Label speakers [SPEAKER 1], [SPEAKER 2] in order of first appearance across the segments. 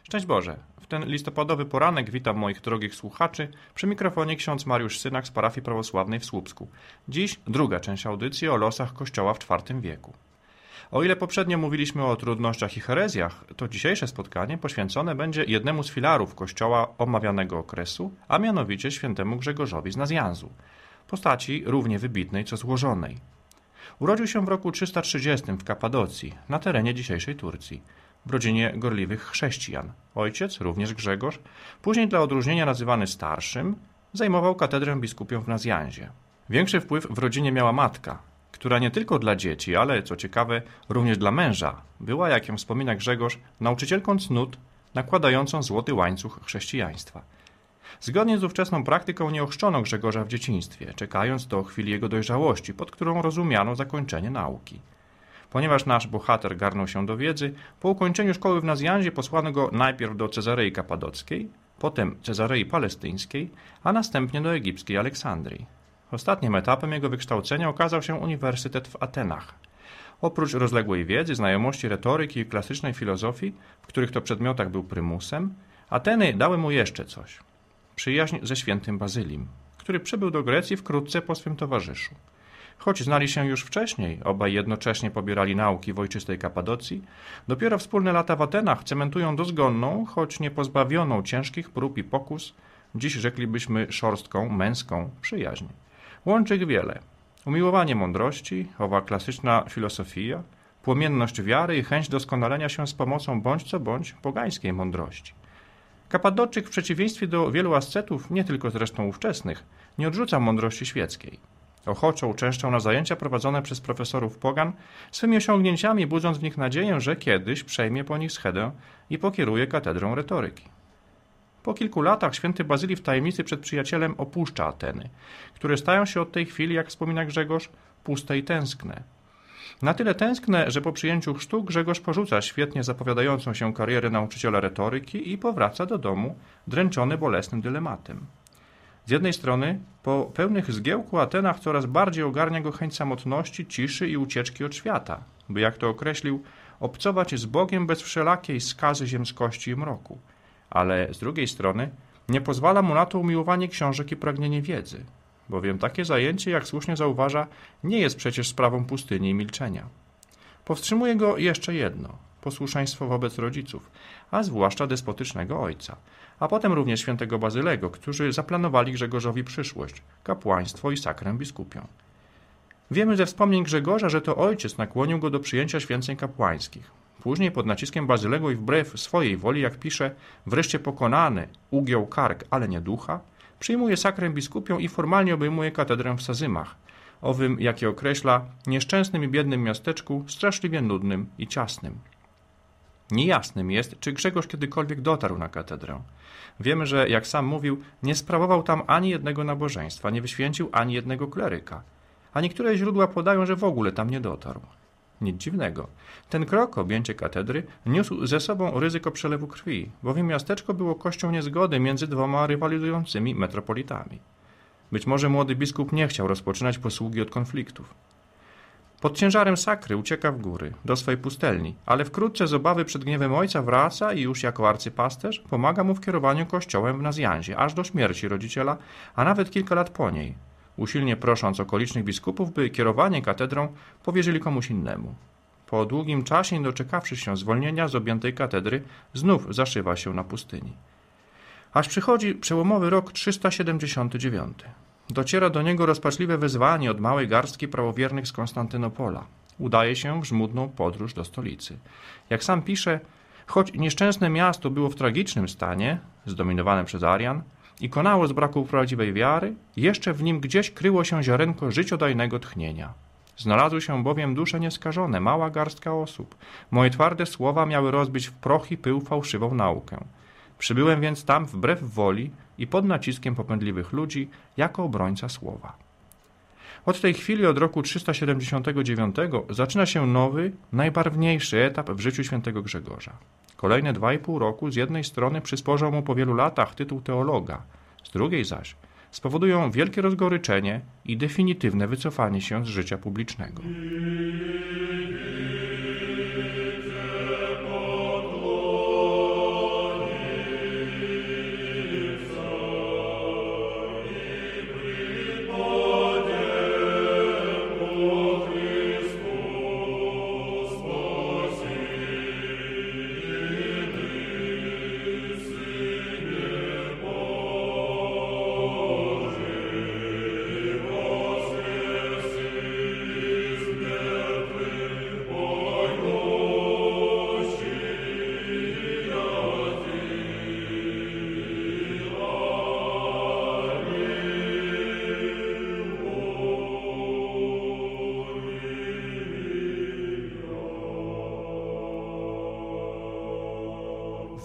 [SPEAKER 1] Szczęść Boże! W ten listopadowy poranek witam moich drogich słuchaczy. Przy mikrofonie ksiądz Mariusz Synak z parafii prawosławnej w Słupsku. Dziś druga część audycji o losach Kościoła w IV wieku. O ile poprzednio mówiliśmy o trudnościach i herezjach, to dzisiejsze spotkanie poświęcone będzie jednemu z filarów Kościoła omawianego okresu, a mianowicie świętemu Grzegorzowi z Nazjanzu, postaci równie wybitnej co złożonej. Urodził się w roku 330 w Kapadocji, na terenie dzisiejszej Turcji, w rodzinie gorliwych chrześcijan. Ojciec, również Grzegorz, później dla odróżnienia nazywany starszym, zajmował katedrę biskupią w Nazjanzie. Większy wpływ w rodzinie miała matka, która nie tylko dla dzieci, ale, co ciekawe, również dla męża, była, jak ją wspomina Grzegorz, nauczycielką cnót nakładającą złoty łańcuch chrześcijaństwa. Zgodnie z ówczesną praktyką nie ochrzczono Grzegorza w dzieciństwie, czekając do chwili jego dojrzałości, pod którą rozumiano zakończenie nauki. Ponieważ nasz bohater garnął się do wiedzy, po ukończeniu szkoły w Nazjanzie posłano go najpierw do Cezarei Kapadockiej, potem Cezarei Palestyńskiej, a następnie do egipskiej Aleksandrii. Ostatnim etapem jego wykształcenia okazał się Uniwersytet w Atenach. Oprócz rozległej wiedzy, znajomości retoryki i klasycznej filozofii, w których to przedmiotach był prymusem, Ateny dały mu jeszcze coś. Przyjaźń ze świętym Bazylim, który przybył do Grecji wkrótce po swym towarzyszu. Choć znali się już wcześniej, obaj jednocześnie pobierali nauki w ojczystej Kapadocji, dopiero wspólne lata w Atenach cementują dozgonną, choć nie pozbawioną ciężkich prób i pokus, dziś rzeklibyśmy szorstką, męską przyjaźń. Łączy ich wiele. Umiłowanie mądrości, owa klasyczna filozofia, płomienność wiary i chęć doskonalenia się z pomocą bądź co bądź pogańskiej mądrości. Kapadoczyk w przeciwieństwie do wielu ascetów, nie tylko zresztą ówczesnych, nie odrzuca mądrości świeckiej. Ochoczo uczęszczał na zajęcia prowadzone przez profesorów pogan, swymi osiągnięciami budząc w nich nadzieję, że kiedyś przejmie po nich schedę i pokieruje katedrą retoryki. Po kilku latach święty Bazylii w tajemnicy przed przyjacielem opuszcza Ateny, które stają się od tej chwili, jak wspomina Grzegorz, puste i tęskne. Na tyle tęskne, że po przyjęciu chrztu Grzegorz porzuca świetnie zapowiadającą się karierę nauczyciela retoryki i powraca do domu, dręczony bolesnym dylematem. Z jednej strony, po pełnych zgiełku Atenach coraz bardziej ogarnia go chęć samotności, ciszy i ucieczki od świata, by, jak to określił, obcować z Bogiem bez wszelakiej skazy ziemskości i mroku. Ale z drugiej strony nie pozwala mu na to umiłowanie książek i pragnienie wiedzy, bowiem takie zajęcie, jak słusznie zauważa, nie jest przecież sprawą pustyni i milczenia. Powstrzymuje go jeszcze jedno – posłuszeństwo wobec rodziców, a zwłaszcza despotycznego ojca, a potem również świętego Bazylego, którzy zaplanowali Grzegorzowi przyszłość, kapłaństwo i sakrę biskupią. Wiemy ze wspomnień Grzegorza, że to ojciec nakłonił go do przyjęcia święceń kapłańskich. Później pod naciskiem Bazylego i wbrew swojej woli, jak pisze, wreszcie pokonany, ugiął kark, ale nie ducha, przyjmuje sakrę biskupią i formalnie obejmuje katedrę w Sazymach, owym, jak je określa, nieszczęsnym i biednym miasteczku, straszliwie nudnym i ciasnym. Niejasnym jest, czy Grzegorz kiedykolwiek dotarł na katedrę. Wiemy, że, jak sam mówił, nie sprawował tam ani jednego nabożeństwa, nie wyświęcił ani jednego kleryka, a niektóre źródła podają, że w ogóle tam nie dotarł. Nic dziwnego. Ten krok, objęcie katedry, niósł ze sobą ryzyko przelewu krwi, bowiem miasteczko było kością niezgody między dwoma rywalizującymi metropolitami. Być może młody biskup nie chciał rozpoczynać posługi od konfliktów. Pod ciężarem sakry ucieka w góry, do swej pustelni, ale wkrótce z obawy przed gniewem ojca wraca i już jako arcypasterz pomaga mu w kierowaniu kościołem w Nazjanzie, aż do śmierci rodziciela, a nawet kilka lat po niej, usilnie prosząc okolicznych biskupów, by kierowanie katedrą powierzyli komuś innemu. Po długim czasie, nie doczekawszy się zwolnienia z objętej katedry, znów zaszywa się na pustyni. Aż przychodzi przełomowy rok 379. Dociera do niego rozpaczliwe wezwanie od małej garstki prawowiernych z Konstantynopola. Udaje się w żmudną podróż do stolicy. Jak sam pisze, choć nieszczęsne miasto było w tragicznym stanie, zdominowane przez Arian, i konało z braku prawdziwej wiary, jeszcze w nim gdzieś kryło się ziarenko życiodajnego tchnienia. Znalazły się bowiem dusze nieskażone, mała garstka osób. Moje twarde słowa miały rozbić w proch i pył fałszywą naukę. Przybyłem więc tam wbrew woli i pod naciskiem popędliwych ludzi jako obrońca słowa. Od tej chwili, od roku 379, zaczyna się nowy, najbarwniejszy etap w życiu świętego Grzegorza. Kolejne 2,5 roku z jednej strony przysporzą mu po wielu latach tytuł teologa, z drugiej zaś spowodują wielkie rozgoryczenie i definitywne wycofanie się z życia publicznego.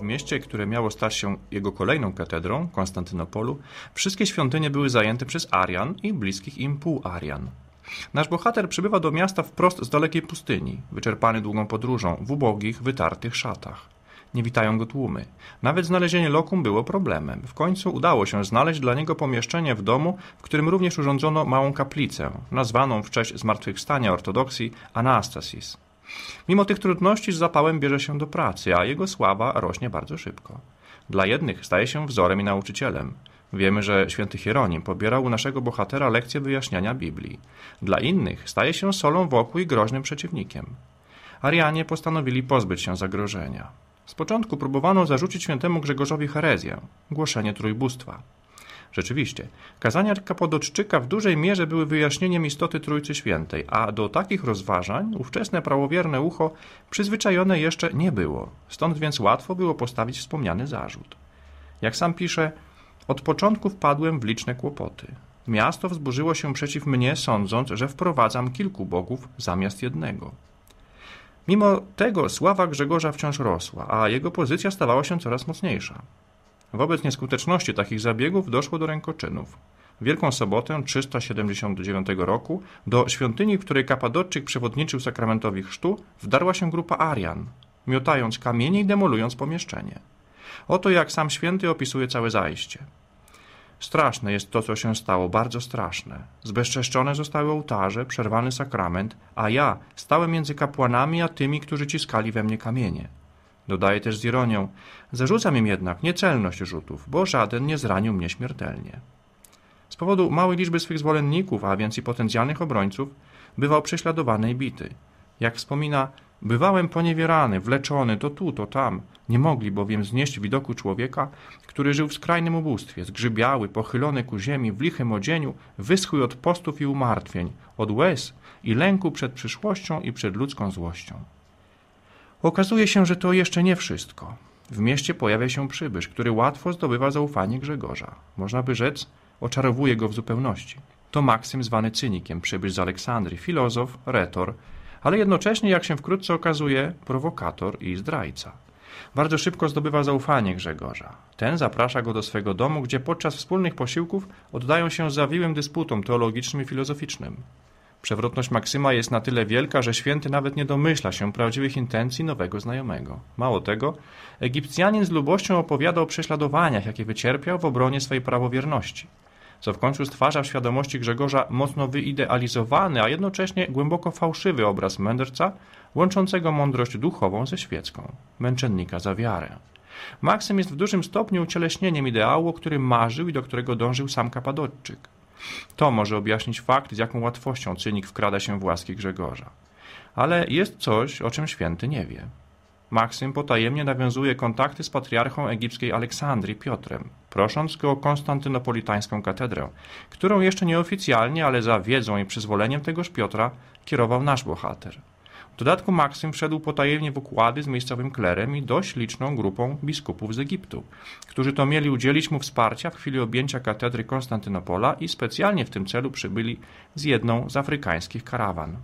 [SPEAKER 1] W mieście, które miało stać się jego kolejną katedrą, Konstantynopolu, wszystkie świątynie były zajęte przez Arian i bliskich im półarian. Nasz bohater przybywa do miasta wprost z dalekiej pustyni, wyczerpany długą podróżą, w ubogich, wytartych szatach. Nie witają go tłumy. Nawet znalezienie lokum było problemem. W końcu udało się znaleźć dla niego pomieszczenie w domu, w którym również urządzono małą kaplicę, nazwaną w cześć zmartwychwstania ortodoksji Anastasis. Mimo tych trudności z zapałem bierze się do pracy, a jego sława rośnie bardzo szybko. Dla jednych staje się wzorem i nauczycielem. Wiemy, że święty Hieronim pobierał u naszego bohatera lekcje wyjaśniania Biblii. Dla innych staje się solą wokół i groźnym przeciwnikiem. Arianie postanowili pozbyć się zagrożenia. Z początku próbowano zarzucić świętemu Grzegorzowi herezję, głoszenie trójbóstwa. Rzeczywiście, kazania Kapodoczczyka w dużej mierze były wyjaśnieniem istoty Trójcy Świętej, a do takich rozważań ówczesne prawowierne ucho przyzwyczajone jeszcze nie było, stąd więc łatwo było postawić wspomniany zarzut. Jak sam pisze, od początku wpadłem w liczne kłopoty. Miasto wzburzyło się przeciw mnie, sądząc, że wprowadzam kilku bogów zamiast jednego. Mimo tego sława Grzegorza wciąż rosła, a jego pozycja stawała się coraz mocniejsza. Wobec nieskuteczności takich zabiegów doszło do rękoczynów. W Wielką Sobotę 379 roku do świątyni, w której Kapadokczyk przewodniczył sakramentowi chrztu, wdarła się grupa Arian, miotając kamienie i demolując pomieszczenie. Oto jak sam święty opisuje całe zajście. Straszne jest to, co się stało, bardzo straszne. Zbezczeszczone zostały ołtarze, przerwany sakrament, a ja stałem między kapłanami a tymi, którzy ciskali we mnie kamienie. Dodaje też z ironią, zarzucam im jednak niecelność rzutów, bo żaden nie zranił mnie śmiertelnie. Z powodu małej liczby swych zwolenników, a więc i potencjalnych obrońców, bywał prześladowany i bity. Jak wspomina, bywałem poniewierany, wleczony to tu, to tam. Nie mogli bowiem znieść widoku człowieka, który żył w skrajnym ubóstwie, zgrzybiały, pochylony ku ziemi, w lichym odzieniu, wyschły od postów i umartwień, od łez i lęku przed przyszłością i przed ludzką złością. Okazuje się, że to jeszcze nie wszystko. W mieście pojawia się przybysz, który łatwo zdobywa zaufanie Grzegorza. Można by rzec, oczarowuje go w zupełności. To Maksym zwany cynikiem, przybysz z Aleksandrii, filozof, retor, ale jednocześnie, jak się wkrótce okazuje, prowokator i zdrajca. Bardzo szybko zdobywa zaufanie Grzegorza. Ten zaprasza go do swego domu, gdzie podczas wspólnych posiłków oddają się zawiłym dysputom teologicznym i filozoficznym. Przewrotność Maksyma jest na tyle wielka, że święty nawet nie domyśla się prawdziwych intencji nowego znajomego. Mało tego, Egipcjanin z lubością opowiada o prześladowaniach, jakie wycierpiał w obronie swej prawowierności, co w końcu stwarza w świadomości Grzegorza mocno wyidealizowany, a jednocześnie głęboko fałszywy obraz mędrca, łączącego mądrość duchową ze świecką, męczennika za wiarę. Maksym jest w dużym stopniu ucieleśnieniem ideału, o którym marzył i do którego dążył sam Kapadokczyk. To może objaśnić fakt, z jaką łatwością cynik wkrada się w łaski Grzegorza. Ale jest coś, o czym święty nie wie. Maksym potajemnie nawiązuje kontakty z patriarchą egipskiej Aleksandrii Piotrem, prosząc go o konstantynopolitańską katedrę, którą jeszcze nieoficjalnie, ale za wiedzą i przyzwoleniem tegoż Piotra kierował nasz bohater. W dodatku Maksym wszedł potajemnie w układy z miejscowym klerem i dość liczną grupą biskupów z Egiptu, którzy to mieli udzielić mu wsparcia w chwili objęcia katedry Konstantynopola i specjalnie w tym celu przybyli z jedną z afrykańskich karawan.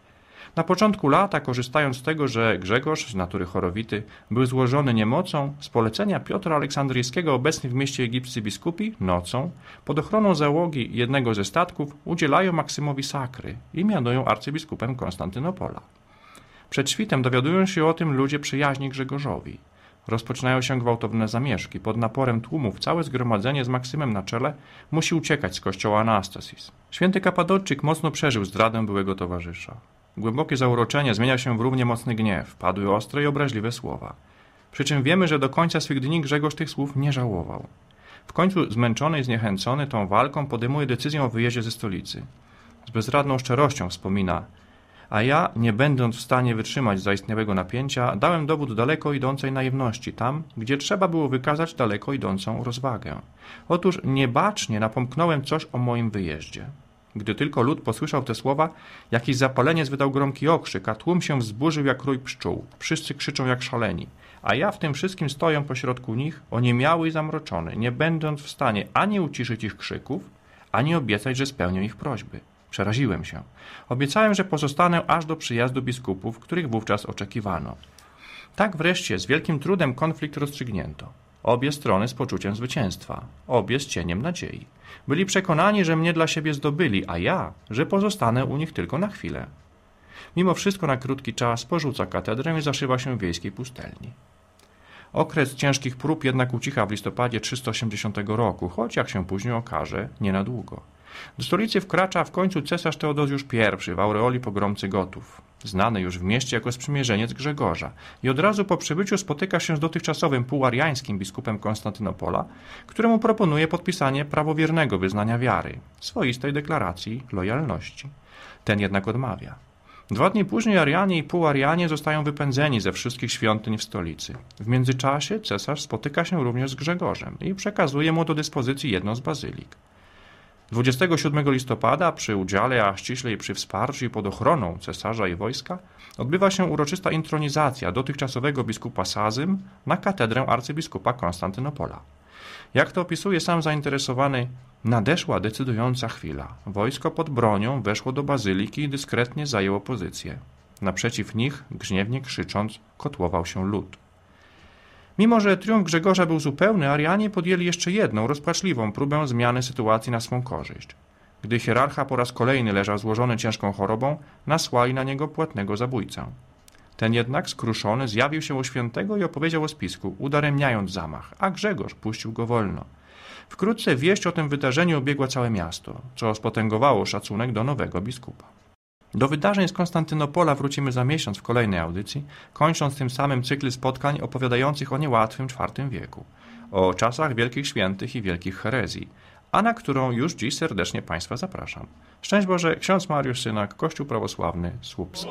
[SPEAKER 1] Na początku lata, korzystając z tego, że Grzegorz, z natury chorowity, był złożony niemocą, z polecenia Piotra Aleksandryjskiego obecni w mieście egipscy biskupi nocą, pod ochroną załogi jednego ze statków, udzielają Maksymowi sakry i mianują arcybiskupem Konstantynopola. Przed świtem dowiadują się o tym ludzie przyjaźni Grzegorzowi. Rozpoczynają się gwałtowne zamieszki. Pod naporem tłumów całe zgromadzenie z Maksymem na czele musi uciekać z kościoła Anastasis. Święty Kapadokczyk mocno przeżył zdradę byłego towarzysza. Głębokie zauroczenie zmienia się w równie mocny gniew. Padły ostre i obraźliwe słowa. Przy czym wiemy, że do końca swych dni Grzegorz tych słów nie żałował. W końcu zmęczony i zniechęcony tą walką podejmuje decyzję o wyjeździe ze stolicy. Z bezradną szczerością wspomina: a ja, nie będąc w stanie wytrzymać zaistniałego napięcia, dałem dowód daleko idącej naiwności tam, gdzie trzeba było wykazać daleko idącą rozwagę. Otóż niebacznie napomknąłem coś o moim wyjeździe. Gdy tylko lud posłyszał te słowa, jakiś zapaleniec wydał gromki okrzyk, a tłum się wzburzył jak rój pszczół. Wszyscy krzyczą jak szaleni. A ja w tym wszystkim stoję pośrodku nich, oniemiały i zamroczony, nie będąc w stanie ani uciszyć ich krzyków, ani obiecać, że spełnię ich prośby. Przeraziłem się. Obiecałem, że pozostanę aż do przyjazdu biskupów, których wówczas oczekiwano. Tak wreszcie z wielkim trudem konflikt rozstrzygnięto. Obie strony z poczuciem zwycięstwa, obie z cieniem nadziei. Byli przekonani, że mnie dla siebie zdobyli, a ja, że pozostanę u nich tylko na chwilę. Mimo wszystko na krótki czas porzuca katedrę i zaszywa się w wiejskiej pustelni. Okres ciężkich prób jednak ucicha w listopadzie 380 roku, choć jak się później okaże, nie na długo. Do stolicy wkracza w końcu cesarz Teodozjusz I w aureoli pogromcy Gotów, znany już w mieście jako sprzymierzeniec Grzegorza i od razu po przybyciu spotyka się z dotychczasowym półariańskim biskupem Konstantynopola, któremu proponuje podpisanie prawowiernego wyznania wiary, swoistej deklaracji lojalności. Ten jednak odmawia. 2 dni później Arianie i półarianie zostają wypędzeni ze wszystkich świątyń w stolicy. W międzyczasie cesarz spotyka się również z Grzegorzem i przekazuje mu do dyspozycji jedną z bazylik. 27 listopada przy udziale, a ściślej przy wsparciu i pod ochroną cesarza i wojska odbywa się uroczysta intronizacja dotychczasowego biskupa Sazym na katedrę arcybiskupa Konstantynopola. Jak to opisuje sam zainteresowany, nadeszła decydująca chwila. Wojsko pod bronią weszło do bazyliki i dyskretnie zajęło pozycję. Naprzeciw nich, grzniewnie krzycząc, kotłował się lud. Mimo że triumf Grzegorza był zupełny, Arianie podjęli jeszcze jedną, rozpaczliwą próbę zmiany sytuacji na swą korzyść. Gdy hierarcha po raz kolejny leżał złożony ciężką chorobą, nasłali na niego płatnego zabójcę. Ten jednak, skruszony, zjawił się u świętego i opowiedział o spisku, udaremniając zamach, a Grzegorz puścił go wolno. Wkrótce wieść o tym wydarzeniu obiegła całe miasto, co spotęgowało szacunek do nowego biskupa. Do wydarzeń z Konstantynopola wrócimy za miesiąc w kolejnej audycji, kończąc tym samym cykl spotkań opowiadających o niełatwym IV wieku, o czasach wielkich świętych i wielkich herezji, a na którą już dziś serdecznie Państwa zapraszam. Szczęść Boże, ksiądz Mariusz Synak, Kościół Prawosławny Słupsk.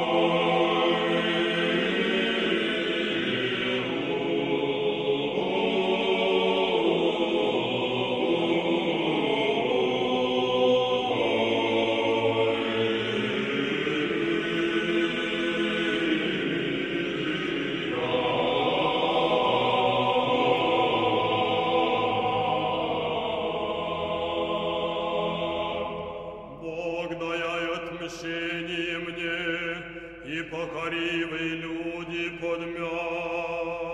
[SPEAKER 2] Отмщение мне и покоривые люди подмя.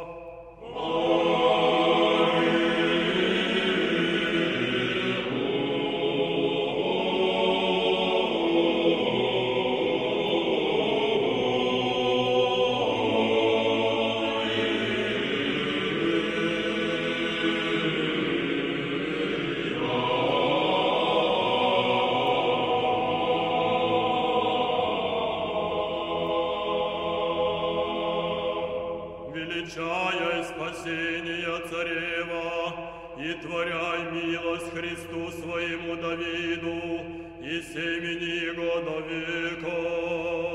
[SPEAKER 2] Величая спасения царева, и творяй милость Христу своему Давиду, и семени его до века.